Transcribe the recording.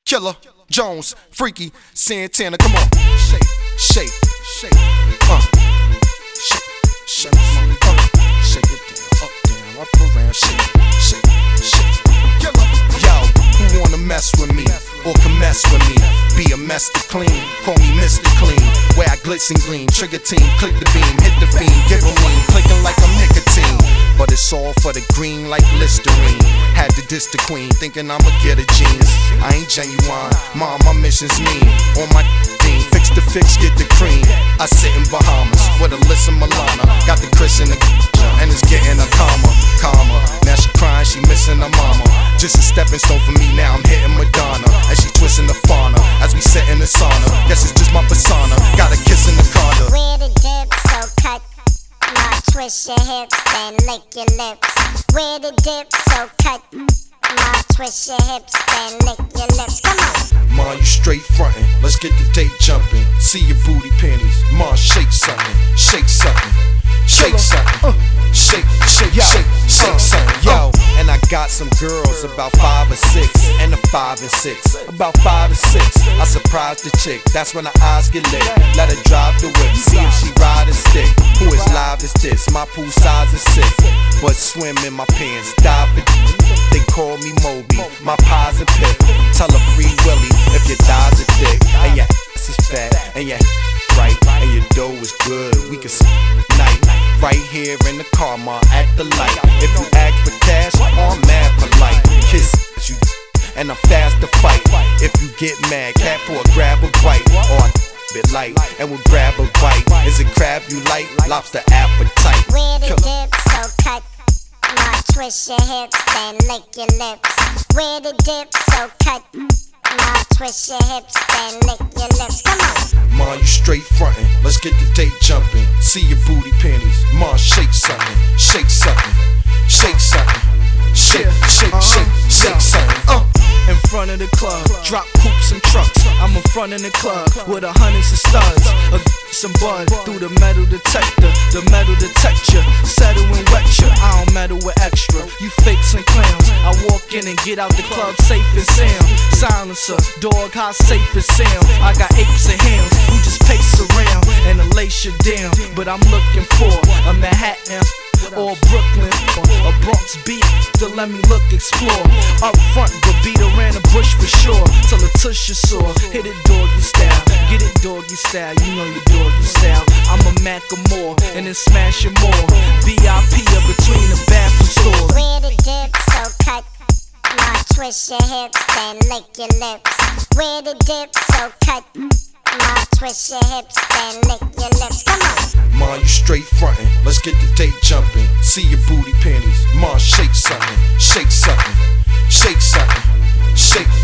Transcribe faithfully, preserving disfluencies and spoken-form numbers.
Killer, Jones, Freaky, Santana, come on. Shake, shake, shake, uh. Shake, shake, uh. Shake it down, up, down, up, around. Shake, shake, shake. Killer, yo, who wanna mess with me? Or can mess with me? Be a mess to clean, call me Mister Clean. Where I glitz and gleam, trigger team, click the beam, hit the fiend, give a lean, clicking like I'm nicotine. But it's all for the green like Listerine. Had to diss the queen, thinking I'ma get a jeans. I ain't genuine, mom, my mission's mean. On my thing, fix the fix, get the cream. I sit in Bahamas with Alyssa Milano. Got the Chris in the and it's getting a comma, comma. Now she crying, she missing her mama. Just a stepping stone for me, now I'm hitting Madonna. And she twisting the fauna as we sit in the sauna. Guess it's just my persona, got a kiss in the corner. Where the dip, so cut. Now twist your hips, then lick your lips. Where the dip, so cut. Now twist your hips, then lick your lips. Come on. Ma, you straight frontin', let's get the date jumpin'. See your booty panties, Ma, shake something, shake something, shake something, shake, shake, shake, shake something, yo. And I got some girls about five or six, and a five and six, about five or six. I surprised the chick, that's when her eyes get lit. Let her drive the whip, see if she ride a stick. Who is live is this? My pool size is six, but swim in my pants, dive for they call me Moby, my pies and pit. Tell her free Willie if your thighs are thick, and your ass is fat, and your right, and your dough is good. We can night right here in the car, ma, at the light. If you ask for cash, I'm mad polite. Kiss you, and I'm fast to fight. If you get mad, cat or grab a bite, or I bit light, and we'll grab a bite. Is it crab you like? Lobster appetite. Where the dip, so cut. Now twist your hips, then lick your lips. Where the dip, so cut. Now twist your hips, then lick your lips. Come on. Ma, you straight frontin', let's get the date jumpin'. See your booty panties, Ma, shake something, shake something, shake something, shake, shake, shake, shake something. Uh. In front of the club, drop coops and trucks. I'm in front of the club with a hundreds of studs. A some bud through the metal detector. The metal detector, settle and wet ya. I don't meddle with extra. You fakes and clowns. I walk in and get out the club safe and sound. Silencer, dog, how safe it sound. I got apes and hams who just pace around and a lace you down. But I'm looking for a Manhattan or Brooklyn or a Bronx beat to let me look explore. Up front, but beat around the bush for sure. Till the tush you saw. Hit it doggy style, get it doggy style. You know your doggy style. I'm a Macklemore and then smash it more. V I P up between the bathroom stores. Where the dip, so cut. Now twist your hips, then lick your lips. Where the dip, so cut. Now twist your hips, then lick your lips. Come on. Ma, you straight frontin', let's get the date jumpin'. See your booty panties, Ma, shake something, shake something, shake something, shake.